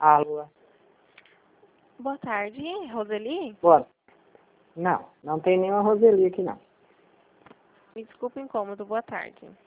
Alô? Boa tarde, Roseli? Boa. Não tem nenhuma Roseli aqui, não. Me desculpe o incômodo, boa tarde.